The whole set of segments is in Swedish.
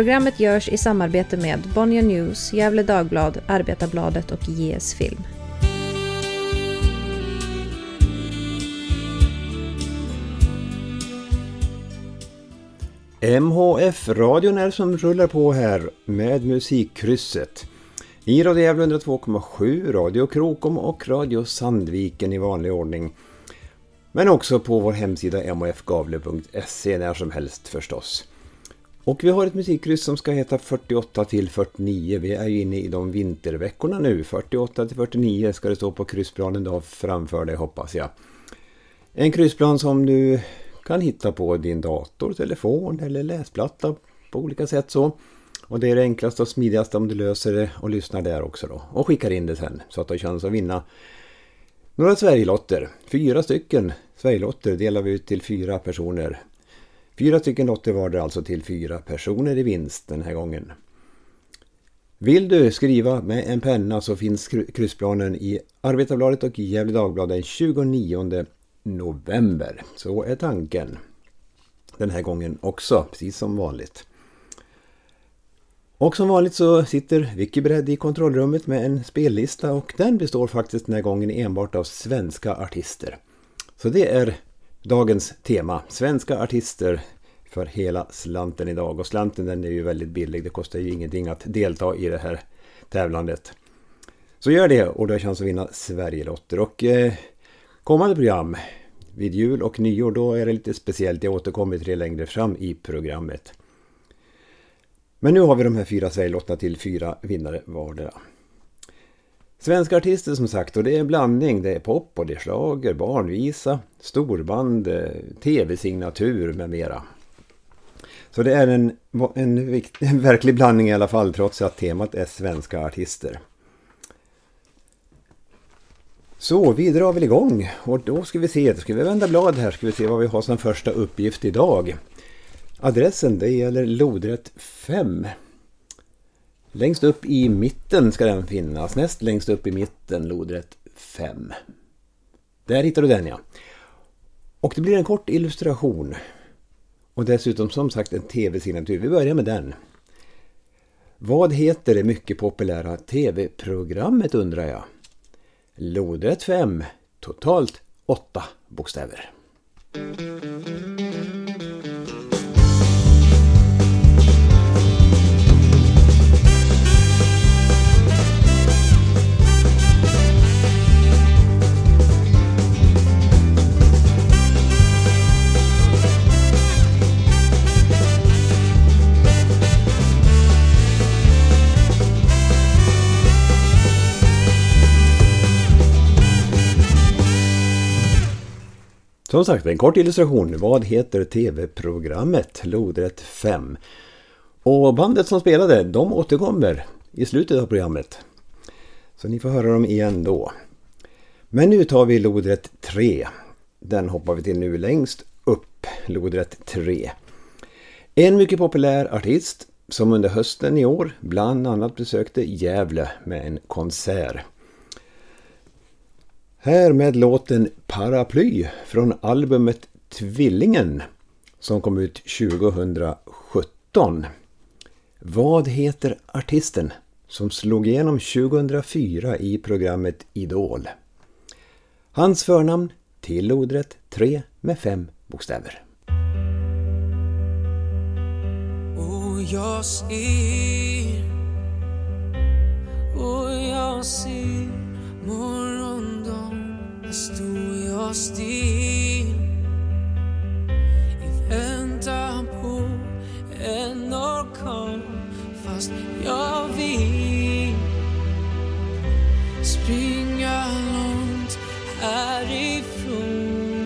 Programmet görs i samarbete med Bonnier News, Gävle Dagblad, Arbetarbladet och JS Film. MHF-radion är som rullar på här med musikkrysset. I Radio Gävle 102,7, Radio Krokom och Radio Sandviken i vanlig ordning. Men också på vår hemsida mhfgavle.se när som helst förstås. Och vi har ett musikkryss som ska heta 48 till 49. Vi är ju inne i de vinterveckorna nu. 48 till 49 ska det stå på kryssplanen då framför dig, hoppas jag. En kryssplan som du kan hitta på din dator, telefon eller läsplatta på olika sätt så. Och det är det enklaste och smidigaste om du löser det och lyssnar där också då. Och skickar in det sen så att du har chans att vinna några Sverigelotter. 4 stycken Sverigelotter delar vi ut till 4 personer. 4 stycken lotter var det alltså till 4 personer i vinst den här gången. Vill du skriva med en penna så finns kryssplanen i Arbetarbladet och Gävle Dagblad den 29 november. Så är tanken den här gången också, precis som vanligt. Och som vanligt så sitter Vicky beredd i kontrollrummet med en spellista och den består faktiskt den här gången enbart av svenska artister. Så det är dagens tema, svenska artister för hela slanten idag. Och slanten den är ju väldigt billig, det kostar ju ingenting att delta i det här tävlandet. Så gör det och du har chans att vinna Sverigelotter. Och kommande program vid jul och nyår, då är det lite speciellt. Jag återkommer till det längre fram i programmet. Men nu har vi de här 4 Sverigelotterna till 4 vinnare vardera. Svenska artister som sagt, och det är en blandning. Det är pop och det är schlager, barnvisa, storband, tv-signatur med mera. Så det är en verklig blandning i alla fall, trots att temat är svenska artister. Så vi drar väl igång och då ska vi vända blad här, ska vi se vad vi har som första uppgift idag. Adressen, det gäller lodrätt 5. Längst upp i mitten ska den finnas, näst längst upp i mitten, lodrätt 5. Där hittar du den, ja. Och det blir en kort illustration. Och dessutom som sagt en tv-signatur. Vi börjar med den. Vad heter det mycket populära tv-programmet, undrar jag? Lodrätt 5, totalt 8 bokstäver. Som sagt, en kort illustration. Vad heter tv-programmet lodrätt 5? Och bandet som spelade, de återkommer i slutet av programmet. Så ni får höra dem igen då. Men nu tar vi lodrätt 3. Den hoppar vi till nu längst upp. Lodrätt 3. En mycket populär artist som under hösten i år bland annat besökte Gävle med en konsert. Här med låten Paraply från albumet Tvillingen som kom ut 2017. Vad heter artisten som slog igenom 2004 i programmet Idol? Hans förnamn till lodrätt 3 med 5 bokstäver. Och jag ser morgondagen, där stod jag still i väntan på en orkan, fast jag vill springa långt härifrån.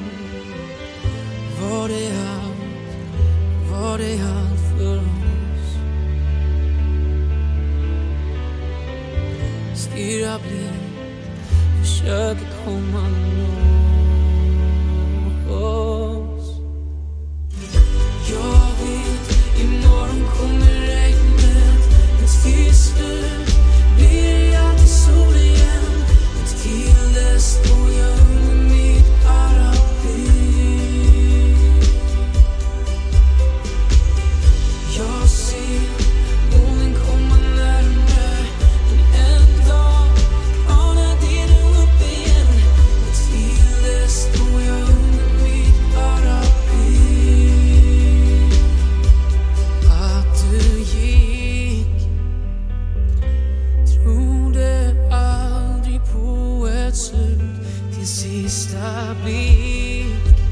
Var det allt för oss? Stirra blind, försöker komma loss. Jag vet, imorgon kommer regnet, men till slut blir jag till sol igen. Och till dess står jag under mitt paraply. Jag ser sista blick.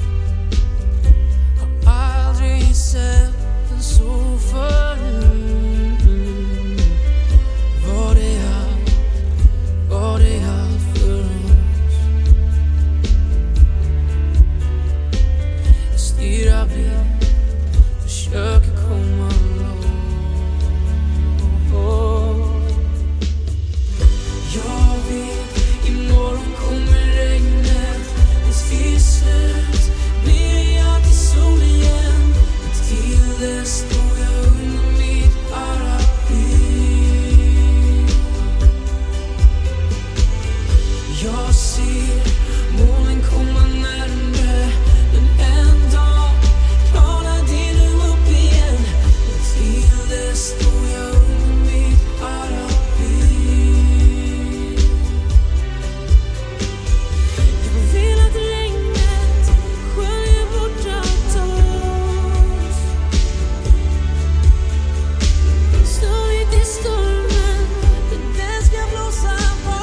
Har aldrig sett en så förut. Var det allt för oss? Jag stirrar blind, försöker komma loss. Jag vet, imorgon kommer regnet. Till slut blir jag till sol igen. Till dess står jag under mitt paraply. Jag ser molnen komma närmare, men en dag klarnar det nu upp igen. Till dess står jag under mitt paraply. Jag vill att regnet sköljer bort allt oss. Stödigt i stormen, det ska blåsa bort.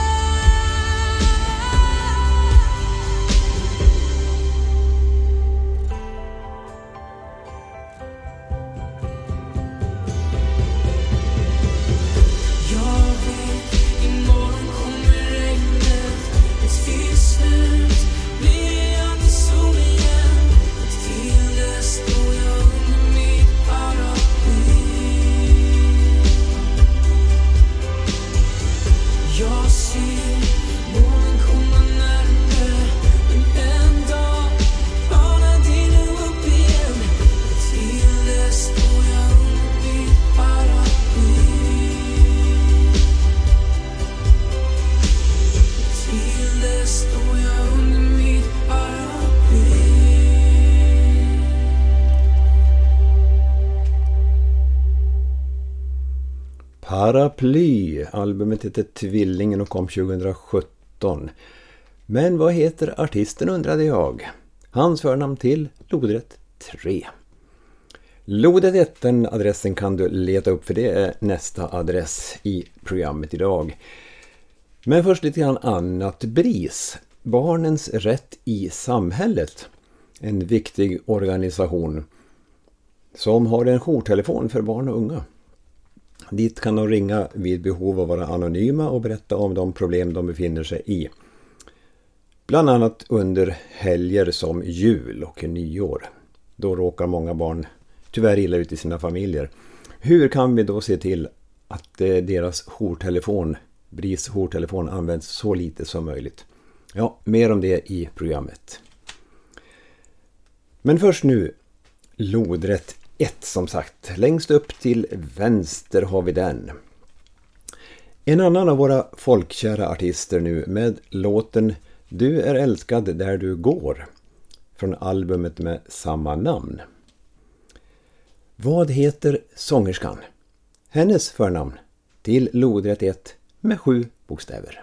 Jag vet, imorgon kommer regnet. Till slut blir jag till sol igen. Till dess står jag under mitt paraply. Jag ser molnen komma närmare, men en dag klarnar det nu upp igen. Till dess står jag under mitt paraply. Till dess står jag under mitt paraply. Paraply, albumet heter Tvillingen och kom 2017. Men vad heter artisten, undrade jag. Hans förnamn till lodrätt 3. Lodrätt 1, den adressen kan du leta upp, för det är nästa adress i programmet idag. Men först lite grann annat. BRIS, Barnens rätt i samhället. En viktig organisation som har en jourtelefon för barn och unga. Dit kan de ringa vid behov av att vara anonyma och berätta om de problem de befinner sig i. Bland annat under helger som jul och nyår. Då råkar många barn tyvärr illa ut i sina familjer. Hur kan vi då se till att deras jourtelefon, BRIS jourtelefon, används så lite som möjligt? Ja, mer om det i programmet. Men först nu, lodrätt 1 som sagt. Längst upp till vänster har vi den. En annan av våra folkkära artister nu med låten Du är älskad där du går, från albumet med samma namn. Vad heter sångerskan? Hennes förnamn till lodrätt 1 med 7 bokstäver.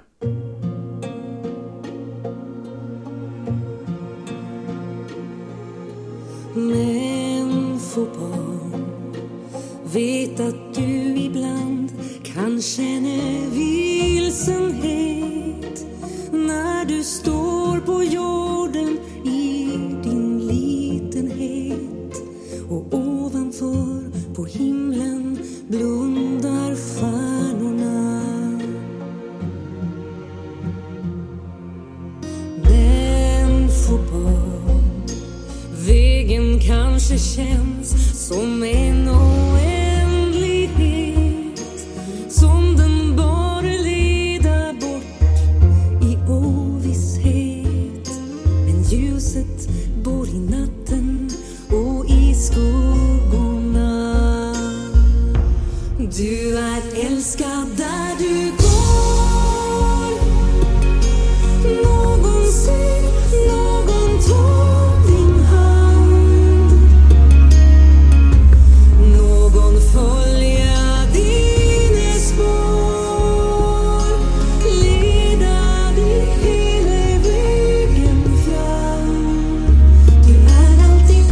Men få barn, vet att du ibland kan känna vilsenhet när du står på jorden i din litenhet och ovanför på himlen blundar stjärnorna. Men få barn, vägen kanske känns som en oändlighet, som den bara leder bort i ovisshet. Men ljuset bor i natten och i skuggorna. Du är älskad där du går. Någon ser, någon tar din hand. Någon följer dina spår, leda dig hela vägen fram. Du är alltid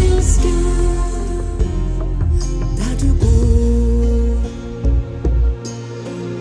älskad där du går.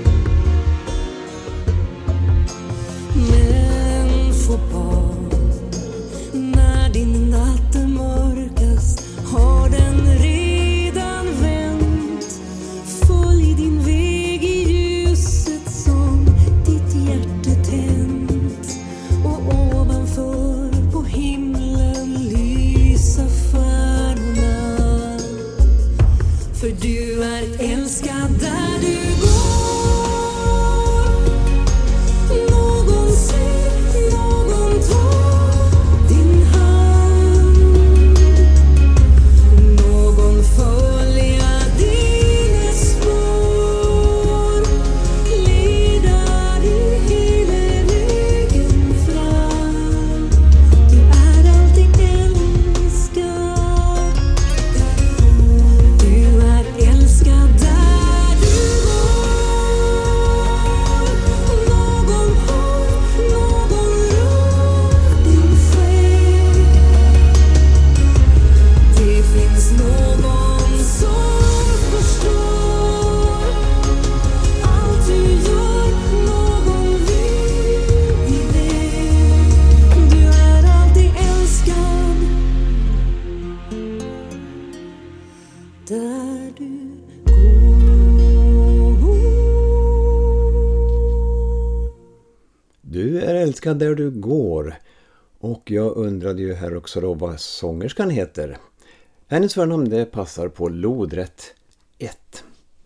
Engelska där du går. Och jag undrade ju här också då vad sångerskan heter. Hennes förnamn det passar på lodrätt 1.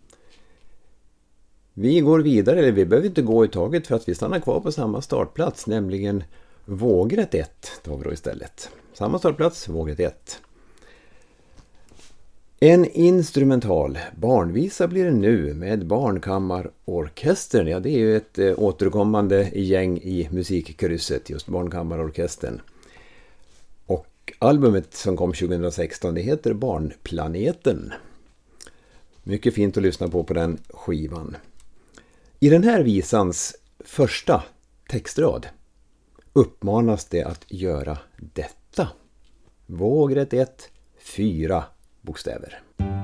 Vi går vidare, eller vi behöver inte gå i taget för att vi stannar kvar på samma startplats, nämligen vågrätt 1 tar vi då istället. Samma startplats, vågrätt 1. En instrumental barnvisa blir det nu med Barnkammarorkestern. Ja, det är ju ett återkommande gäng i musikkrysset, just Barnkammarorkestern. Och albumet som kom 2016, det heter Barnplaneten. Mycket fint att lyssna på den skivan. I den här visans första textrad uppmanas det att göra detta. Vågrätt 1, 4 bokstäver.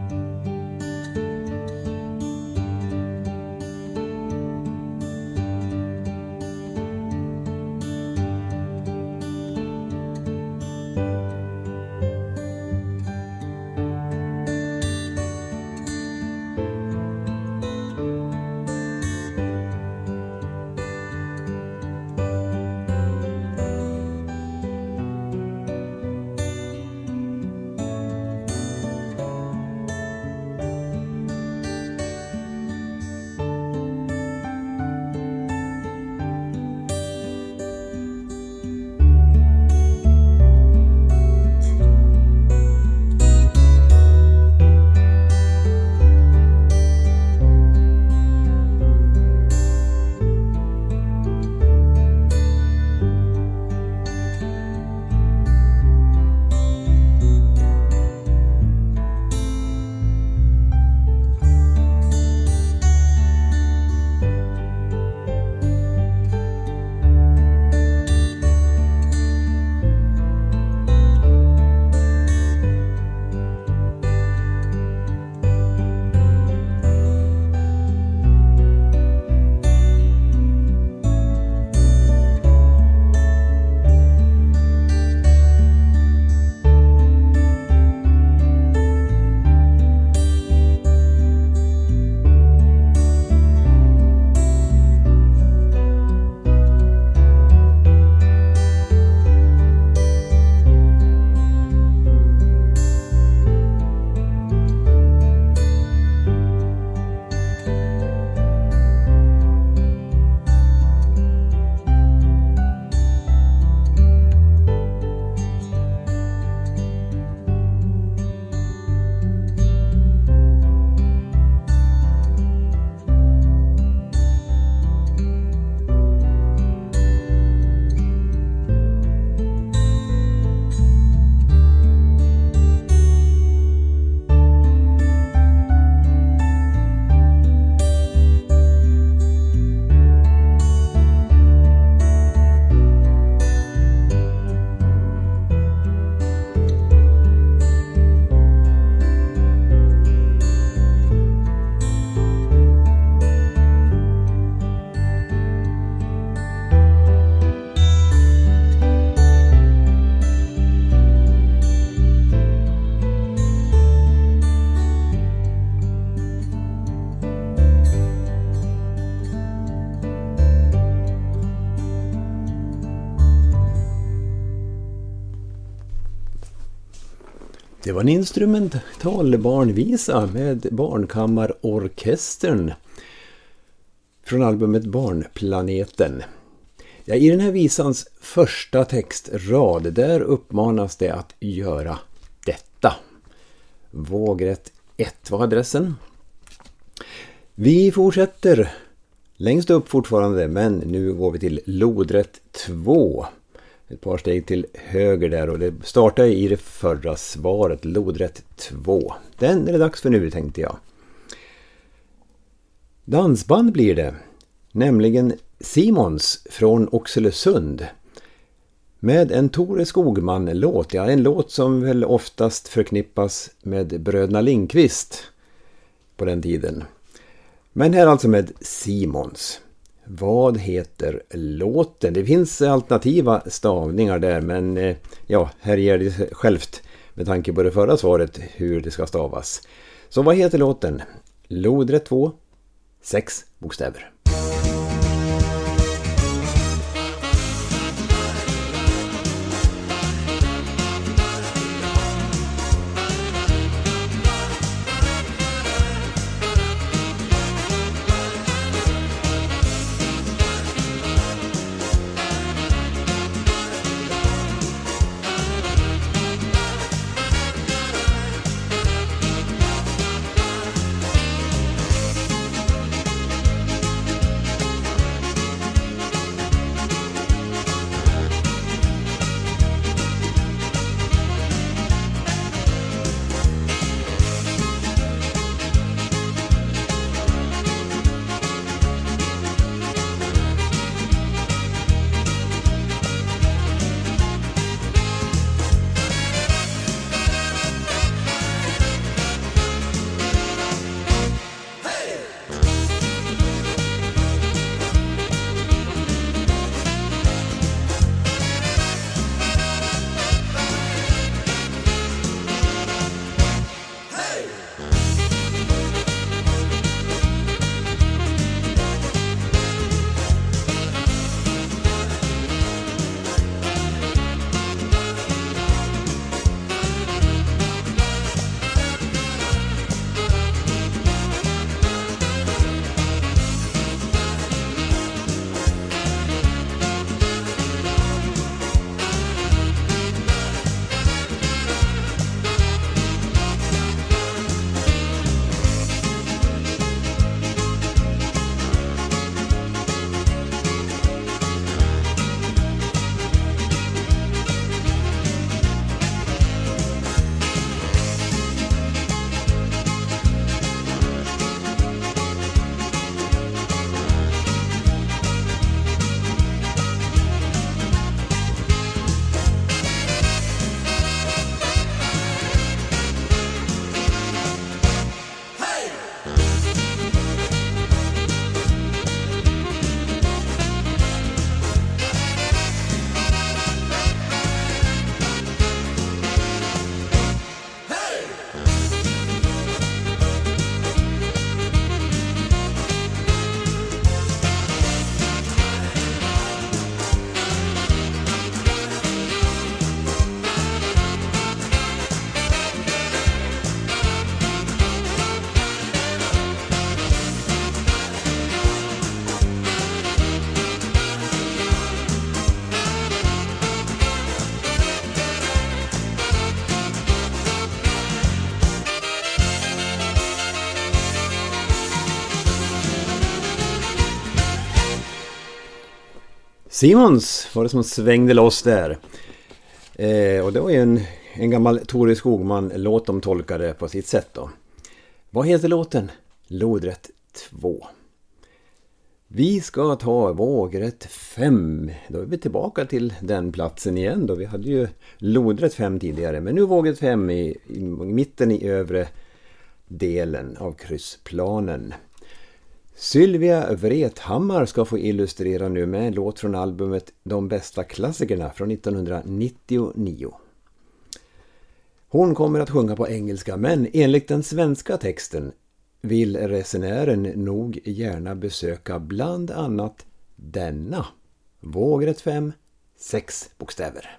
Det var en instrumental barnvisa med Barnkammarorkestern från albumet Barnplaneten. Ja, i den här visans första textrad där uppmanas det att göra detta. Vågrätt 1 var adressen. Vi fortsätter längst upp fortfarande, men nu går vi till lodrätt 2. Ett par steg till höger där, och det startar i det förra svaret, lodrätt 2. Den är det dags för nu, tänkte jag. Dansband blir det, nämligen Simons från Oxelösund. Med en Tore Skogman-låt, ja, en låt som väl oftast förknippas med bröderna Lindqvist på den tiden. Men här alltså med Simons. Vad heter låten? Det finns alternativa stavningar där, men ja, här ger det självt med tanke på det förra svaret hur det ska stavas. Så vad heter låten? Lodrätt 2, 6 bokstäver. Simons var det som svängde loss där. Och det var ju en gammal Tore Skogman-låt de tolkade på sitt sätt då. Vad heter låten? Lodrätt 2. Vi ska ta vågrätt 5. Då är vi tillbaka till den platsen igen då. Vi hade ju lodrätt 5 tidigare. Men nu vågrätt 5 i mitten i övre delen av kryssplanen. Sylvia Vrethammar ska få illustrera nu med en låt från albumet De bästa klassikerna från 1999. Hon kommer att sjunga på engelska, men enligt den svenska texten vill resenären nog gärna besöka bland annat denna. Vågrätt 5, 6 bokstäver.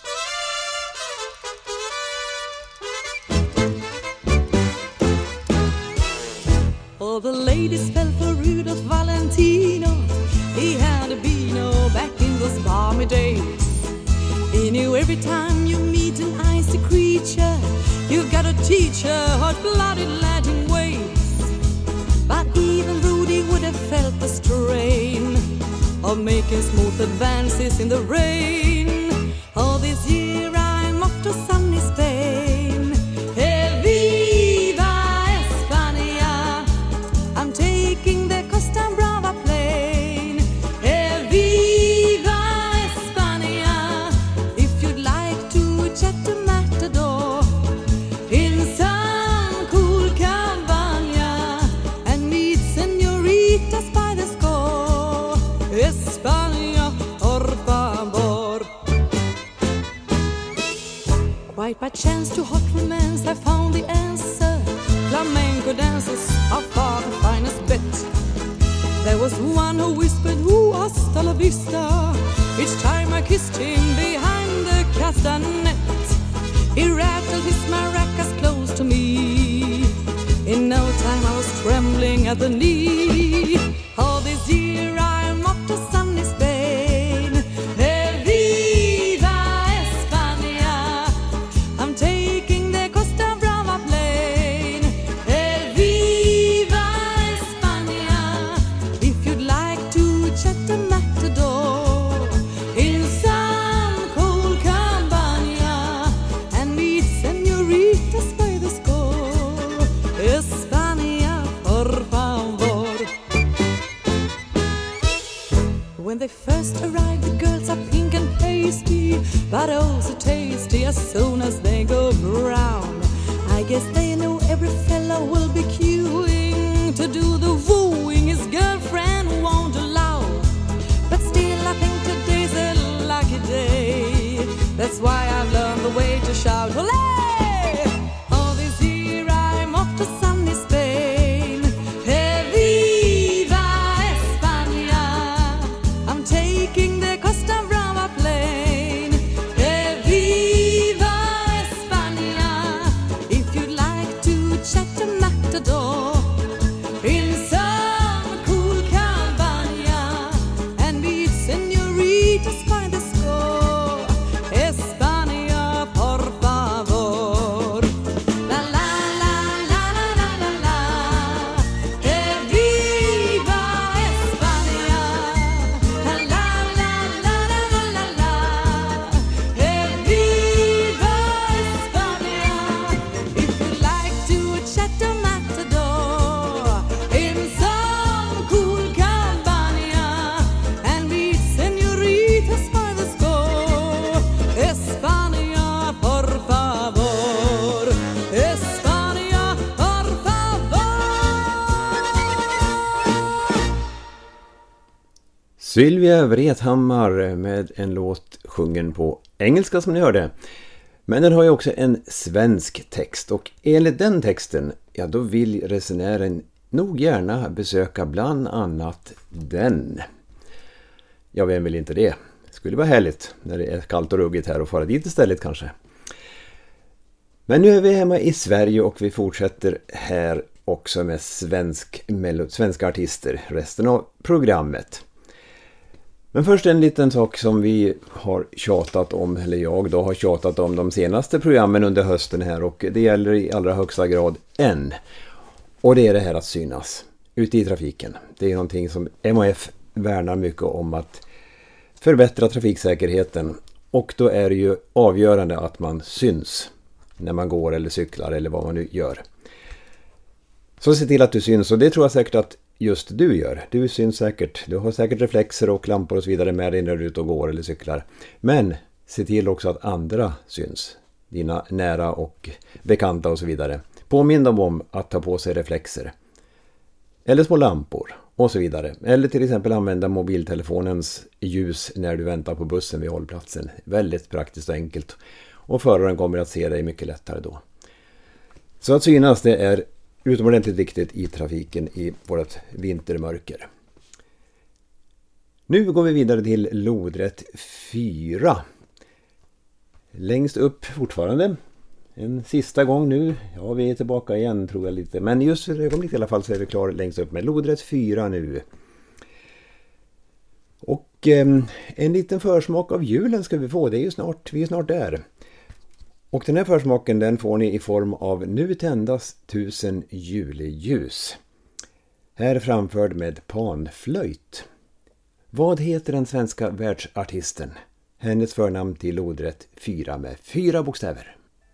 All the ladies fell for Rudolph Valentino. He had a beano back in those balmy days. He knew every time you meet an icy creature, you've got to teach her hot-blooded Latin ways. But even Rudy would have felt the strain of making smooth advances in the rain. All this year I'm off to sunny Spain. Hey, viva España! I'm taking the Costa Brava plane. Hey, viva España! If you'd like to chat to Matador in some cool cabaña and meet senoritas by the score, España, por favor. Quite by chance to hot romance I found the answer. Flamenco dances are far the finest bit. There was one who whispered, "Ooh, hasta la vista," each time I kissed him behind the castanet. He rattled his maracas close to me. In no time I was trembling at the knee. All this year I'm off to sunny Spain. Hey, viva España! I'm taking the Costa Brava plane. Hey, viva España! If you'd like to chat to Matador in some cool cabaña and meet senoritas by the score, España, por favor. When they first arrive, the girls are pink and pasty, but oh so tasty as soon as they go brown. I guess they know every fella will be queuing to do the wooing his girlfriend won't allow. But still I think today's a lucky day. That's why I've learned the way to shout, "Olé!" All this year I'm off to sunny Spain. Hey, viva España! I'm taking the Costa Brava plane. Hey, viva España! If you'd like to chat to Matador in some cool cabaña and meet senoritas by the score, España, por favor. La la la la la la la la. Hey, viva España. La la la la la la la la. Hey, viva España. If you'd like to chat to Matador in some cool cabaña and meet senoritas by the score, España, por favor. España, por favor. Sylvia Vrethammar med en låt sjungen på engelska som ni hörde. Men den har ju också en svensk text och enligt den texten, ja då vill resenären nog gärna besöka bland annat den. Ja, vem vill inte det? Det skulle vara härligt när det är kallt och ruggigt här och fara dit istället kanske. Men nu är vi hemma i Sverige och vi fortsätter här också med svenska artister resten av programmet. Men först en liten sak som vi har tjatat om, eller jag då har tjatat om de senaste programmen under hösten här, och det gäller i allra högsta grad än. Och det är det här att synas ute i trafiken. Det är någonting som MHF värnar mycket om, att förbättra trafiksäkerheten. Och då är det ju avgörande att man syns när man går eller cyklar eller vad man nu gör. Så se till att du syns, och det tror jag säkert att just du gör. Du syns säkert. Du har säkert reflexer och lampor och så vidare med dig när du är ute och går eller cyklar. Men se till också att andra syns. Dina nära och bekanta och så vidare. Påminn dem om att ta på sig reflexer. Eller små lampor och så vidare. Eller till exempel använda mobiltelefonens ljus när du väntar på bussen vid hållplatsen. Väldigt praktiskt och enkelt. Och föraren kommer att se dig mycket lättare då. Så att synas, det är utomordentligt viktigt i trafiken i vårt vintermörker. Nu går vi vidare till lodrätt 4. Längst upp fortfarande. En sista gång nu. Ja, vi är tillbaka igen tror jag lite. Men just för ögonblick i alla fall så är vi klar längst upp med lodrätt 4 nu. Och en liten försmak av julen ska vi få. Det är ju snart, vi är snart där. Och den här försmaken den får ni i form av Nu tändas 1000 juleljus. Här framförd med panflöjt. Vad heter den svenska världsartisten? Hennes förnamn till lodrätt 4 med 4 bokstäver.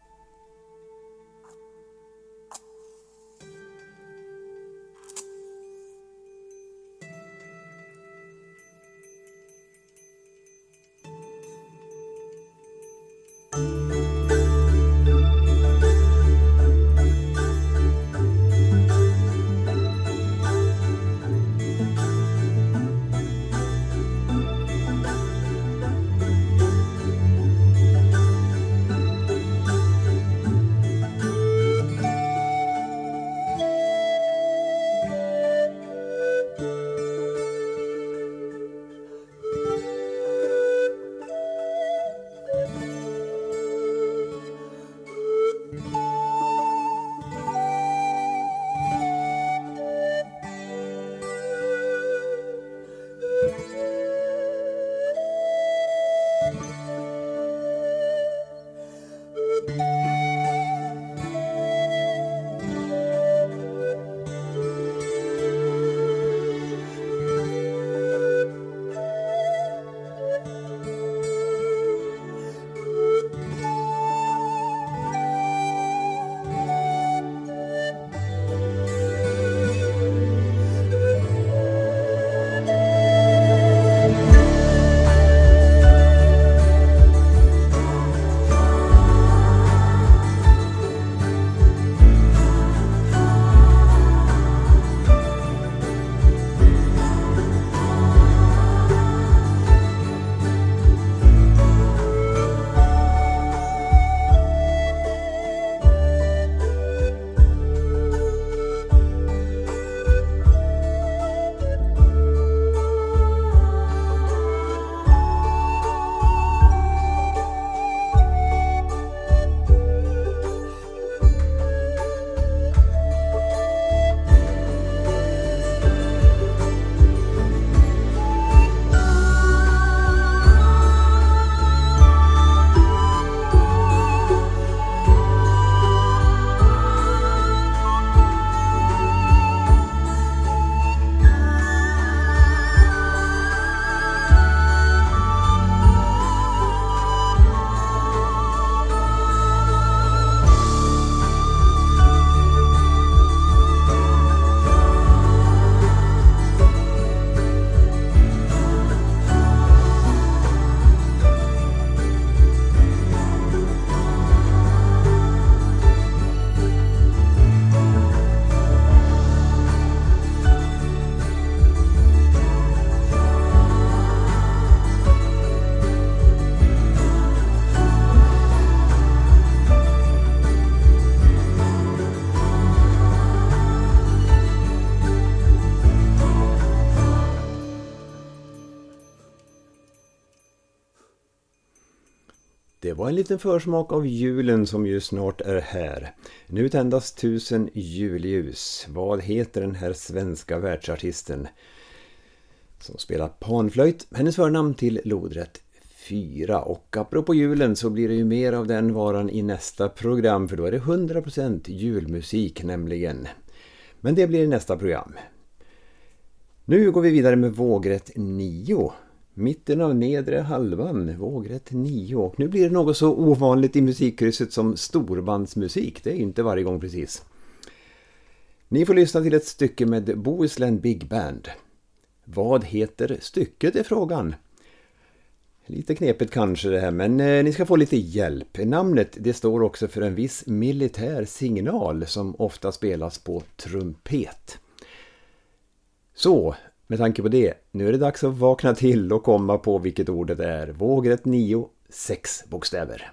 Det var en liten försmak av julen som ju snart är här. Nu tändas 1000 julljus. Vad heter den här svenska världsartisten som spelar panflöjt? Hennes förnamn till lodrätt 4. Och apropå julen så blir det ju mer av den varan i nästa program, för då är det 100% julmusik nämligen. Men det blir i nästa program. Nu går vi vidare med vågrätt 9 Mitten av nedre halvan, vågrätt 9. Och nu blir det något så ovanligt i musikkrysset som storbandsmusik. Det är ju inte varje gång precis. Ni får lyssna till ett stycke med Bohuslän Big Band. Vad heter stycket är frågan? Lite knepigt kanske det här, men ni ska få lite hjälp. Namnet det står också för en viss militär signal som ofta spelas på trumpet. Så, med tanke på det, nu är det dags att vakna till och komma på vilket ord det är. Vågrätt 9, 6 bokstäver.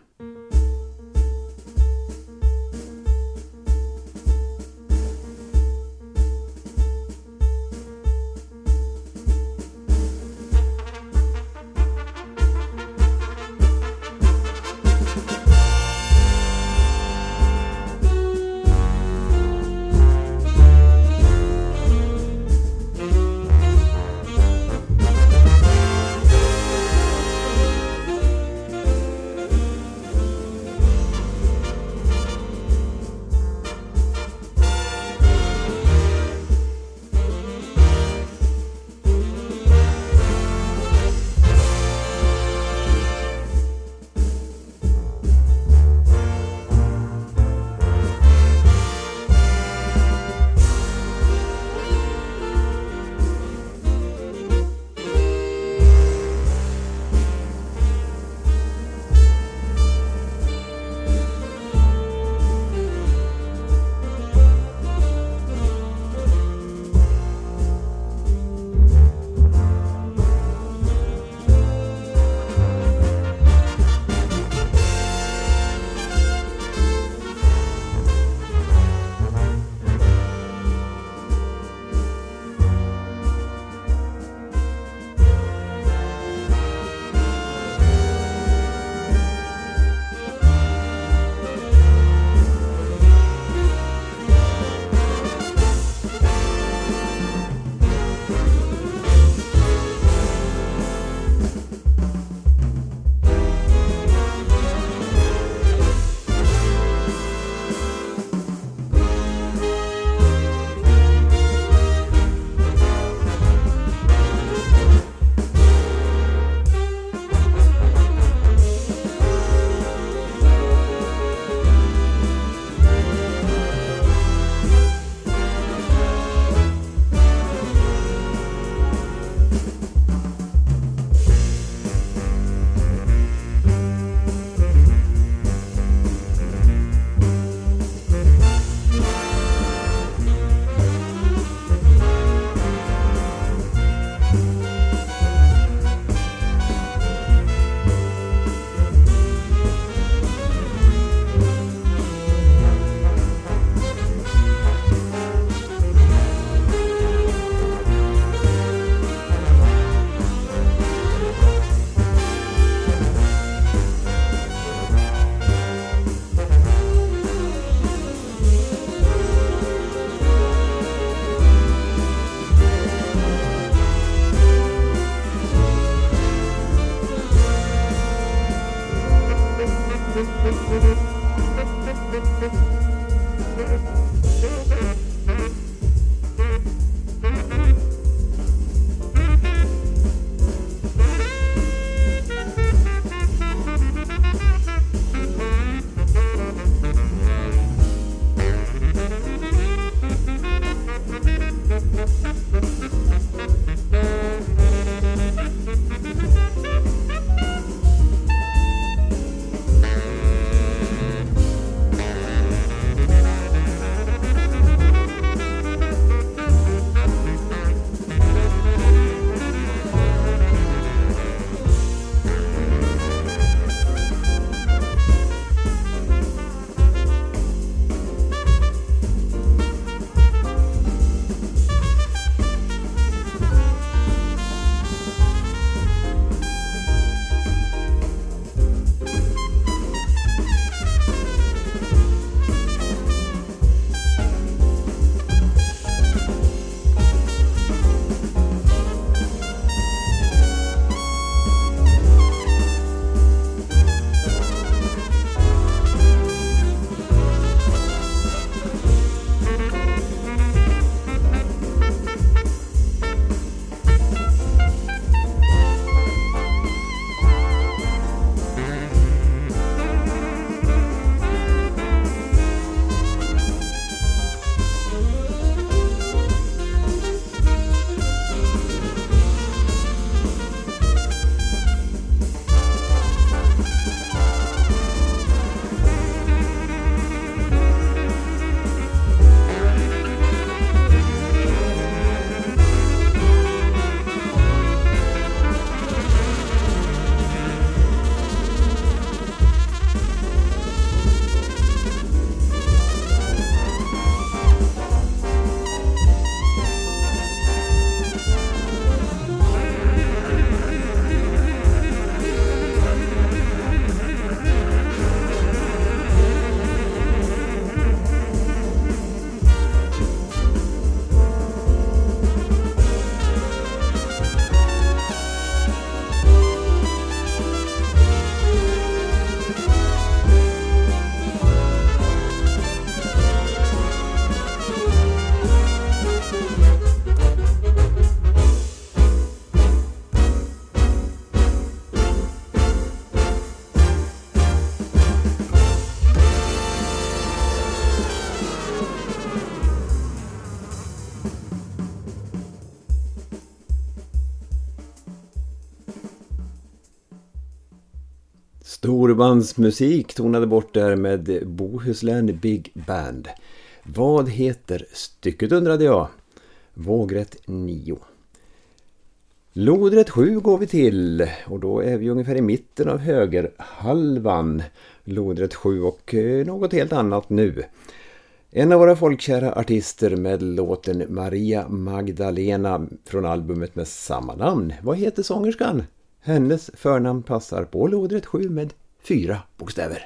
Storbandsmusik tonade bort där med Bohuslän Big Band. Vad heter stycket, undrade jag? Vågrätt 9. Lodrätt 7 går vi till, och då är vi ungefär i mitten av högerhalvan. Lodrätt 7 och något helt annat nu. En av våra folkkära artister med låten Maria Magdalena från albumet med samma namn. Vad heter sångerskan? Hennes förnamn passar på lodrätt 7 med 4 bokstäver.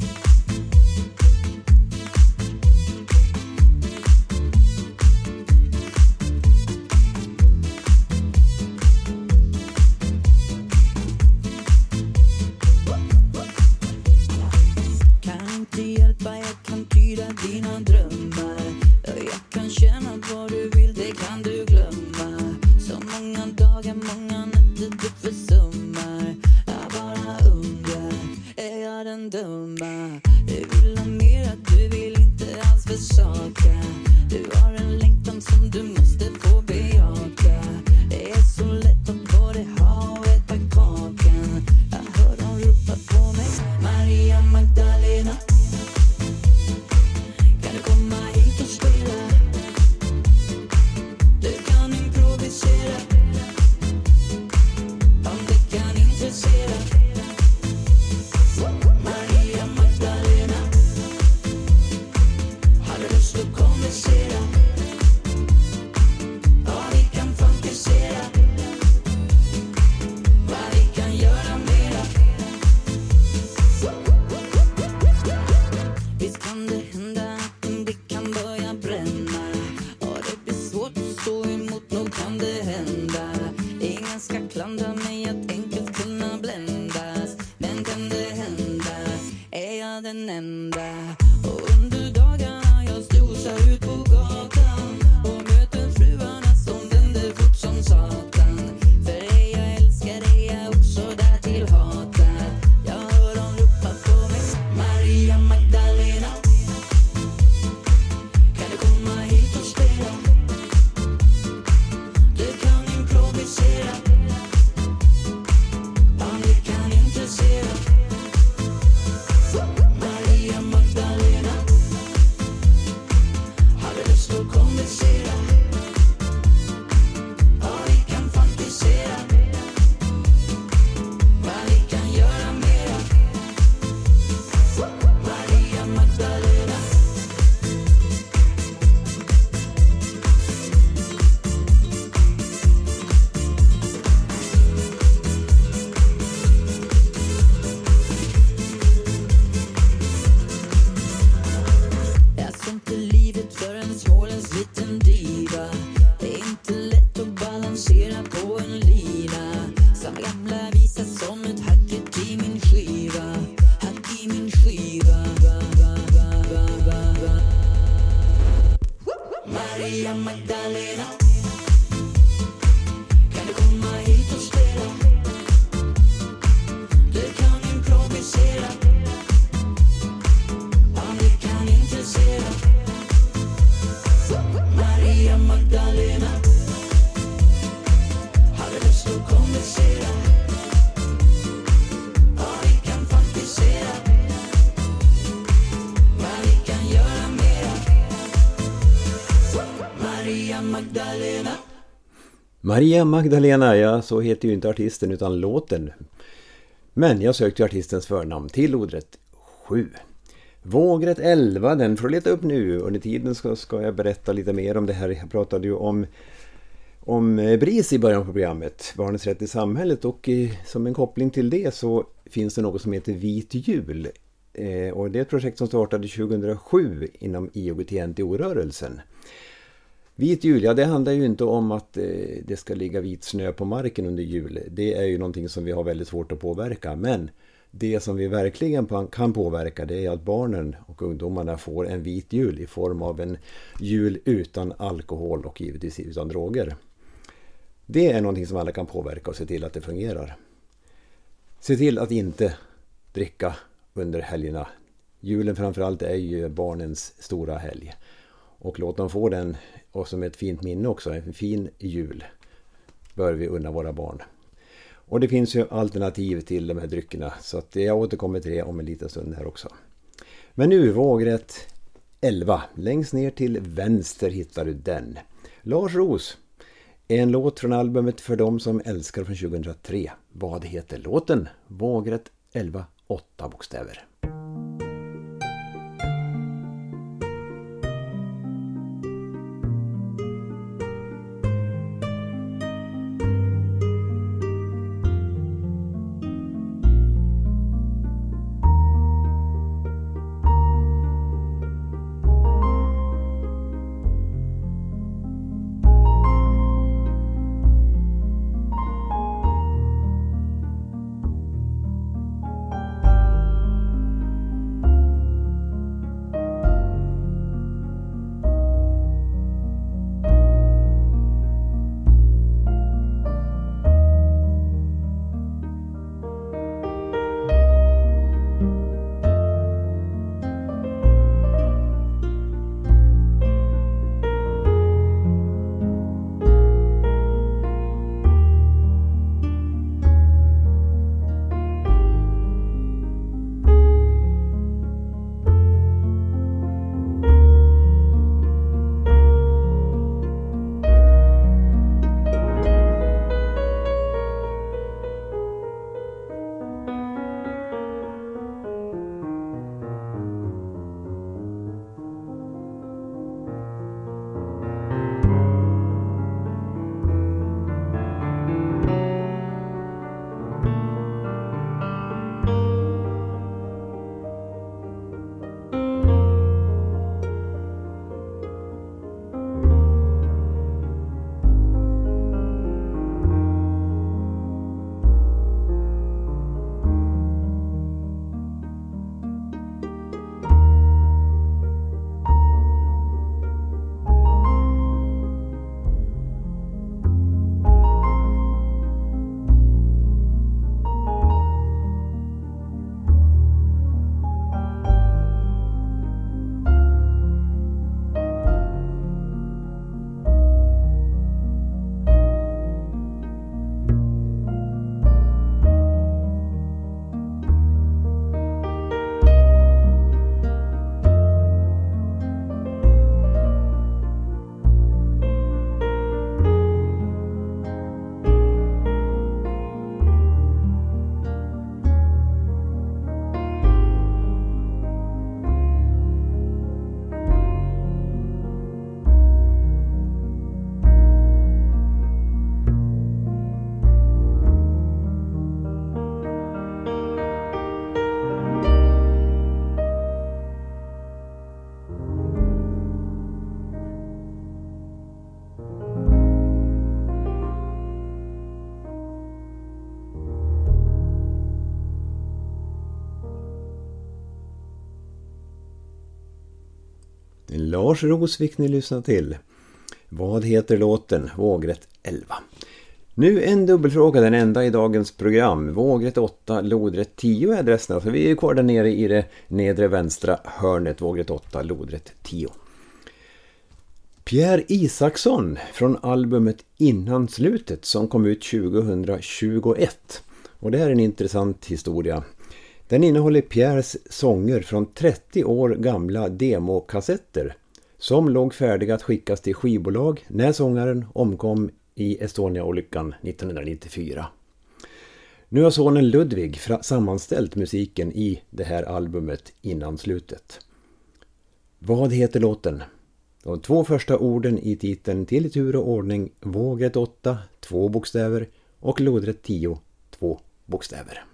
Kan inte hjälpa, jag kan tyda dina drömmar. Jag kan känna vad du vill, det kan du glömma. Så många dagar, många nätter du försummar. Jag bara undrar, är jag den dumma? Du vill ha mer, du vill inte alls försaka. Du har en längtan som du måste få bejaka. Det är så lätt att både ha och äta kakan. Jag hör dem ropa på mig, Maria Magdalena. Kan du komma hit och spela? Du kan improvisera, om det kan intressera. Maria Magdalena, har du lust att konversera? Ja, vi kan fantisera, vad vi kan göra mera. Visst kan det hända att en blick kan börja bränna, och det blir svårt att stå emot, nog kan det hända. Ingen ska klandra mig att enkelt kunna bländas, men kan det hända, är jag den enda? Och under dagarna jag strosar ut på gatan och möter fruarna som vänder fort som satan. För dig jag älskar, dig jag också där till hatar. Jag hör dem ropa på mig, Maria Magdalena. Kan du komma hit och spela? Du kan improvisera, om det kan intressera. Maria Magdalena, har du lust att konversera? Ja, vi kan fantisera, vad vi kan göra mera. Maria Magdalena. Jag ser inte livet för en småländsk liten diva. Det är inte lätt att balansera på en lina. Samma gamla visa som ett hacket i min skiva. Hack i min skiva. Maria Magdalena, kan du komma hit och spela? Du kan improvisera, om det kan intressera. Maria Magdalena, har du lust att konversera? Ja, vi kan fantisera, vad vi kan göra mera. Maria Magdalena. Maria Magdalena, ja, så heter ju inte artisten utan låten. Men jag sökte artistens förnamn till lodrätt 7. Vågrätt 11, den får du leta upp nu. Under tiden ska jag berätta lite mer om det här. Jag pratade ju om BRIS i början på programmet, Barnens rätt i samhället, och som en koppling till det så finns det något som heter Vit jul. Och det är ett projekt som startade 2007 inom IOGT-NTO-rörelsen. Vit jul, ja, det handlar ju inte om att det ska ligga vit snö på marken under jul. Det är ju någonting som vi har väldigt svårt att påverka. Men det som vi verkligen kan påverka, det är att barnen och ungdomarna får en vit jul i form av en jul utan alkohol och givetvis utan droger. Det är någonting som alla kan påverka och se till att det fungerar. Se till att inte dricka under helgerna. Julen framförallt är ju barnens stora helg. Och låt dem få den, och som ett fint minne också, en fin jul bör vi unna våra barn. Och det finns ju alternativ till de här dryckerna, så att jag återkommer till det om en liten stund här också. Men nu vågrätt 11. Längst ner till vänster hittar du den. Lars Roos. En låt från albumet För dem som älskar från 2003. Vad heter låten? Vågrätt 11, 8 bokstäver. Lars Roos fick ni lyssna till. Vad heter låten? Vågrätt 11. Nu en dubbelfråga, den enda i dagens program. Vågrätt 8, lodrätt 10 är adresserna. Så vi är kvar där nere i det nedre vänstra hörnet. Vågrätt 8, lodrätt 10. Pierre Isaksson från albumet Innan slutet som kom ut 2021. Och det här är en intressant historia. Den innehåller Pierres sånger från 30 år gamla demokassetter som låg färdiga att skickas till skivbolag när sångaren omkom i Estonia-olyckan 1994. Nu har sonen Ludvig sammanställt musiken i det här albumet Innan slutet. Vad heter låten? De 2 första orden i titeln till tur och ordning: vågrätt 8, 2 bokstäver och lodrätt 10, 2 bokstäver.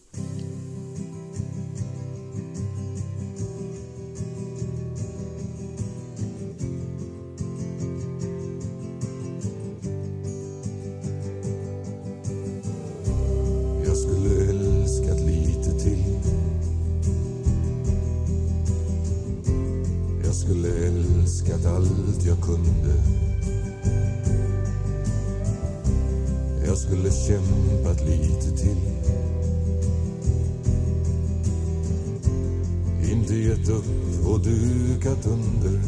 Jag skulle älskat lite till. Jag skulle älskat allt jag kunde. Jag skulle kämpat lite till. Inte gett upp och dukat under.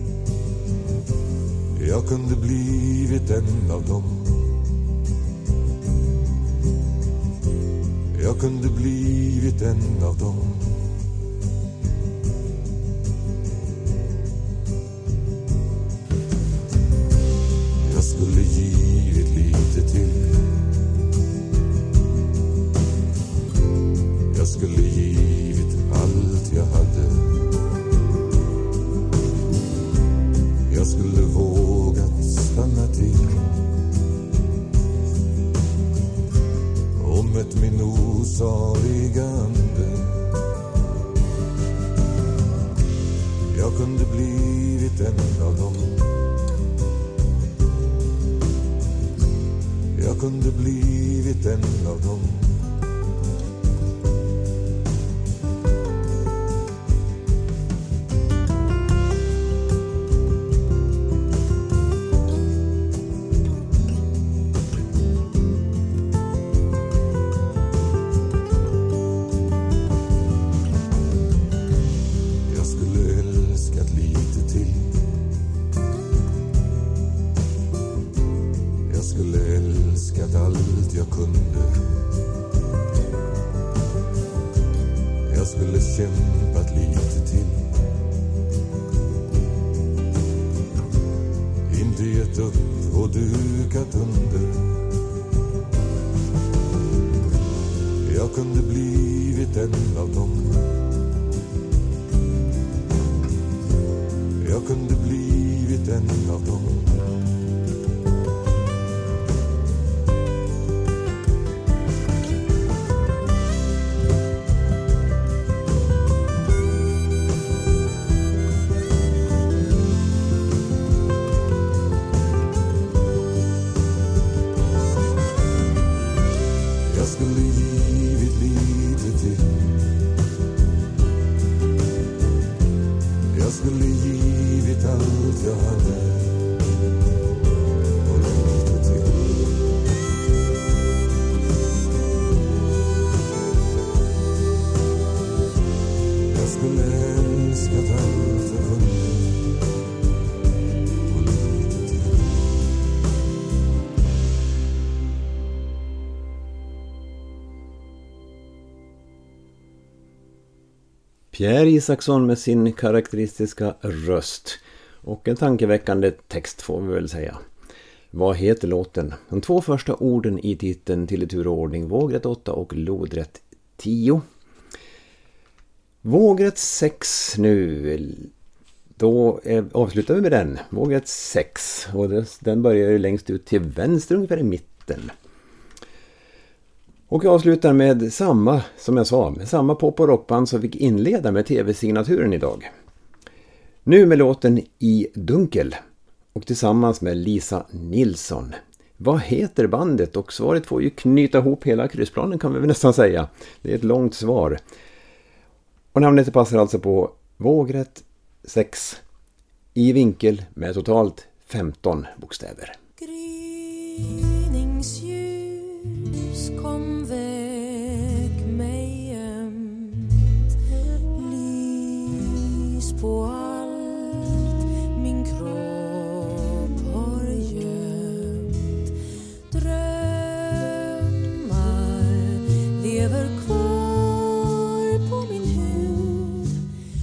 Jag kunde blivit en av dem Jag kunde blivit en av dem. Jag skulle givit lite till. Jag skulle givit allt jag hade. Jag skulle vågat stanna till och mött min osaliga ande. Jag kunde blivit en av dem. Jag kunde blivit en av dem. Kämpat lite till. Inte gett upp och dukat under. Jag kunde blivit en av dem. Jag kunde blivit en av dem. Pierre Isaksson med sin karaktäristiska röst och en tankeväckande text får vi väl säga. Vad heter låten? De 2 första orden i titeln till turordning vågrätt 8 och lodrätt 10. Vågrätt 6 nu. Då avslutar vi med den. Vågrätt 6 och den börjar ju längst ut till vänster ungefär i mitten. Och jag avslutar med samma, som jag sa, med samma pop- och rockband som fick inleda med tv-signaturen idag. Nu med låten I Dunkel och tillsammans med Lisa Nilsson. Vad heter bandet? Och svaret får ju knyta ihop hela kryssplanen kan vi väl nästan säga. Det är ett långt svar. Och namnet passar alltså på vågrätt 6 i vinkel med totalt 15 bokstäver. Gryningsljus kom väck mig jämt. Lys på allt min kropp har gömt. Drömmar lever kvar på min hud.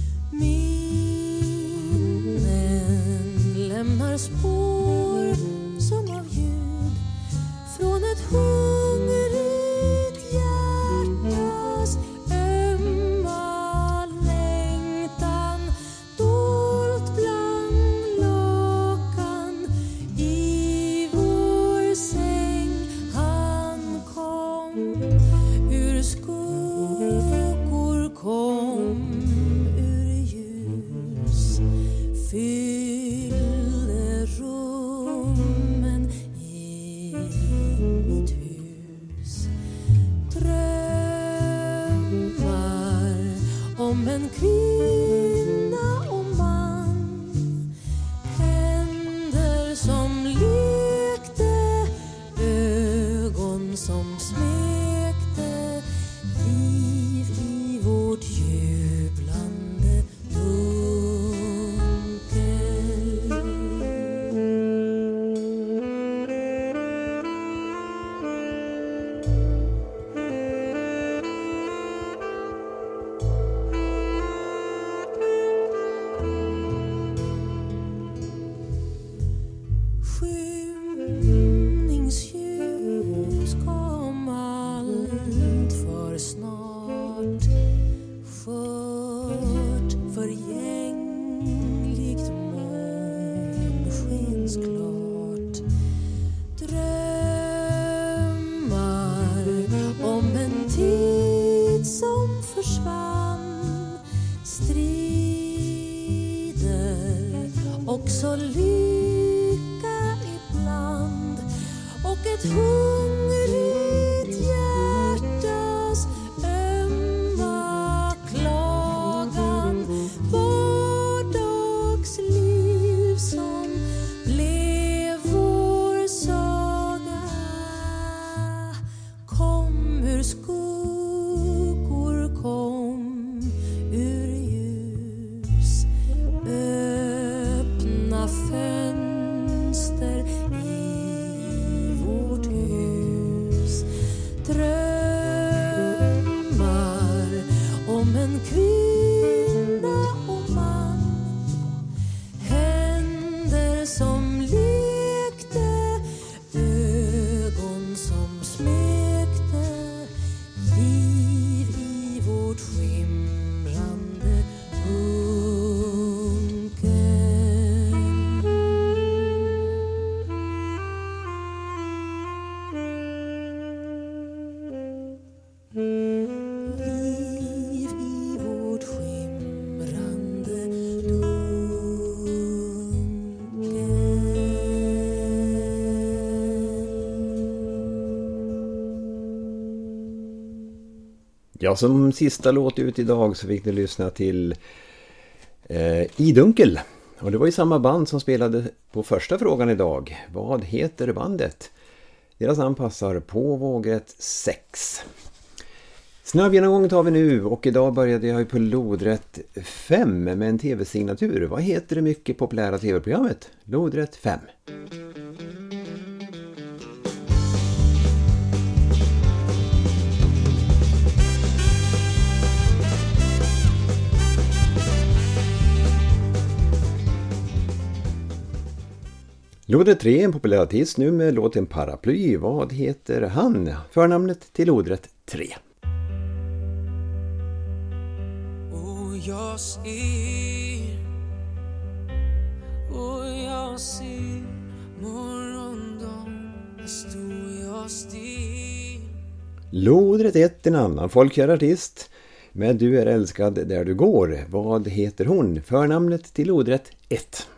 Minnen lämnar spår som av ljud från ett hungrigt hjärtas ömma längtan dolt bland lakan i vår säng. Han kom ur skuggor, kom ur ljus, fyllde rummen i mitt hus. Drömmar om en kvinna och man, händer som lekte, ögon som smekte, liv i vårt jublande dunkel. oförgängligt månskinsklart. Drömmar om en tid som försvann, strider, också lycka ibland, och ett hungrigt hjärtas ömma klagan, vardagsliv som blev vår saga. Kom ur skuggor, kom ur ljus, öppna fönster i vårt hus. Drömmar om en kvinna och man, händer som lekte, ögon som smekte, liv i vårt skimrande liv i vårt skimrande Ja, som sista låt ut idag så fick ni lyssna till Idunkel. Och det var ju samma band som spelade på första frågan idag. Vad heter bandet? Deras namn passar på vågrätt 6. Snabb genomgång tar vi nu, och idag började jag på lodrätt 5 med en tv-signatur. Vad heter det mycket populära tv-programmet? Lodrätt 5. Lodrätt 3 är en populär artist nu med låten Paraply. Vad heter han? Förnamnet till lodrätt 3. Och jag ser morgondagen, där står jag still. Lodrätt 1, en annan folkkär artist med Du är älskad där du går. Vad heter hon? Förnamnet till lodrätt 1.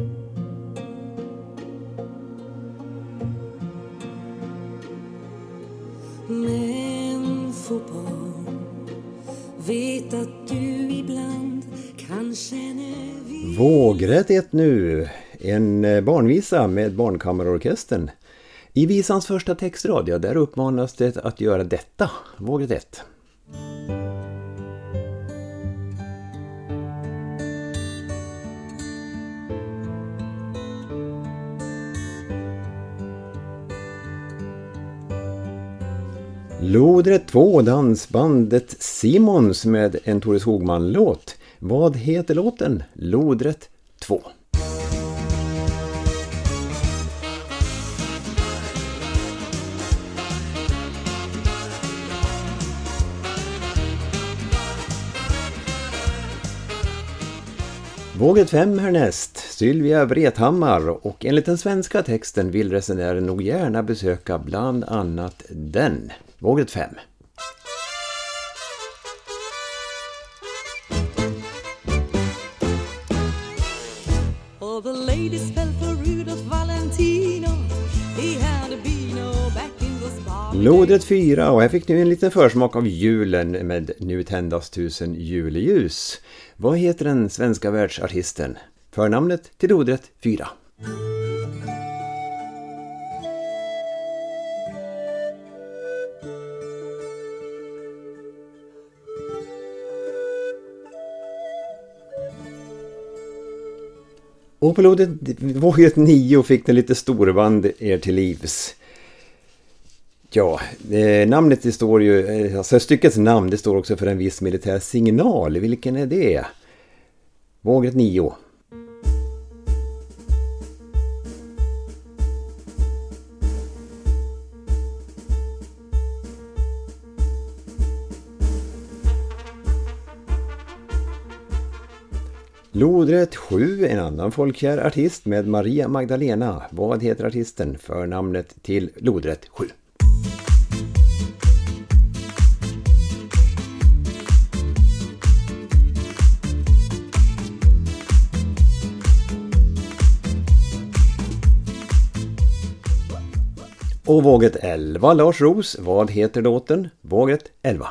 Men få barn, vet att du ibland kan känna Vågrätt 1 nu. En barnvisa med Barnkammarorkestern. I visans första textrad, ja, där uppmanas det att göra detta. Vågrätt 1. Lodrätt 2, dansbandet Simons med en Tore Skogman-låt. Vad heter låten? Lodrätt 2. Vågrätt 5 härnäst, Sylvia Vrethammar, och enligt den svenska texten vill resenären nog gärna besöka bland annat den. Vågrätt 5. All the ladies fell for Rudolph Valentino. He had a beano back in the spa. Lodrätt 4, och här fick ni en liten försmak av julen med Nu tändas 1000 juleljus. Vad heter den svenska världsartisten? Förnamnet till lodrätt 4. Och på vågrätt 9 fick den lite storband er till livs. Ja, namnet det står ju, alltså styckets namn det står också för en viss militär signal. Vilken är det? Vågrätt 9. Lodrätt 7, en annan folkkär artist med Maria Magdalena. Vad heter artisten? Förnamnet till Lodrätt 7. Och vågrätt 11, Lars Ros. Vad heter låten? Vågrätt 11.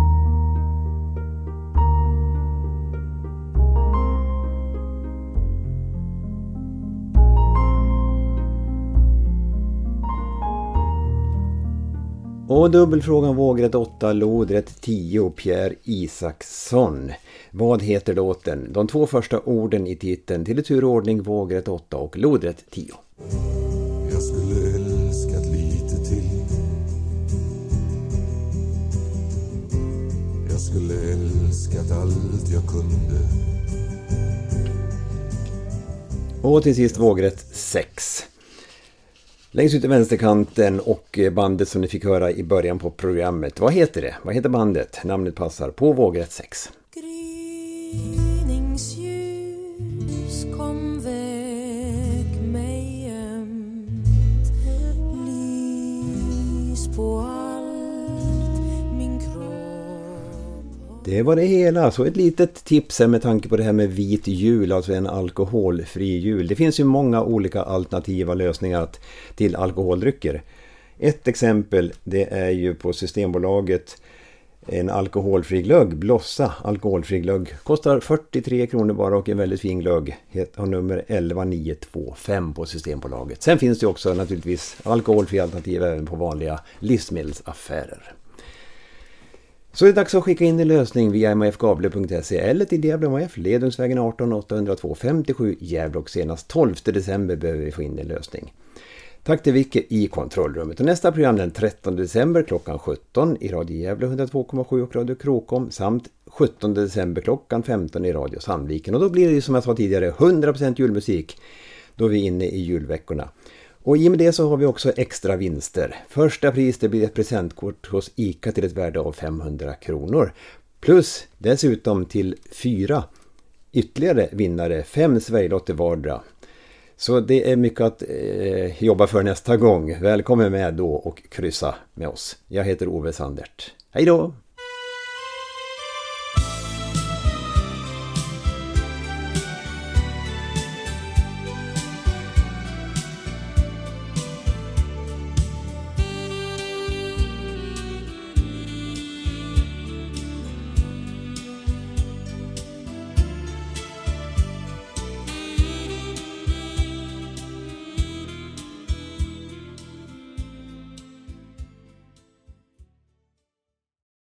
Och dubbelfrågan vågrätt 8, lodrätt 10, Pierre Isaksson. Vad heter låten? De 2 första orden i titeln till turordning vågrätt 8 och lodrätt 10. Jag skulle älskat lite till. Jag skulle älskat allt jag kunde. Och till sist vågrätt 6. Längst ut i vänsterkanten och bandet som ni fick höra i början på programmet. Vad heter det? Vad heter bandet? Namnet passar på vågrätt 6. Gryningsljus kom väck mig jämt, lys på allt min kropp. Det var det hela. Så ett litet tips här med tanke på det här med vit jul, alltså en alkoholfri jul. Det finns ju många olika alternativa lösningar till alkoholdrycker. Ett exempel, det är ju på Systembolaget en alkoholfri glögg, Blossa alkoholfri glögg. Kostar 43 kronor bara och en väldigt fin glögg. Har nummer 11925 på Systembolaget. Sen finns det också naturligtvis alkoholfri alternativ även på vanliga livsmedelsaffärer. Så det är dags att skicka in en lösning via mafgable.se eller till Gävle MF, Ledungsvägen 18 802 57 Gävle, och senast 12 december behöver vi få in en lösning. Tack till Vicke i kontrollrummet. Och nästa program den 13 december klockan 17 i Radio Gävle 102,7 och Radio Krokom samt 17 december klockan 15 i Radio Sandviken. Och då blir det ju som jag sa tidigare 100% julmusik då vi är inne i julveckorna. Och i och med det så har vi också extra vinster. Första pris det blir ett presentkort hos ICA till ett värde av 500 kronor. Plus dessutom till 4 ytterligare vinnare, 5 Sverigelotter vardera. Så det är mycket att jobba för nästa gång. Välkommen med då och kryssa med oss. Jag heter Ove Sandert. Hej då!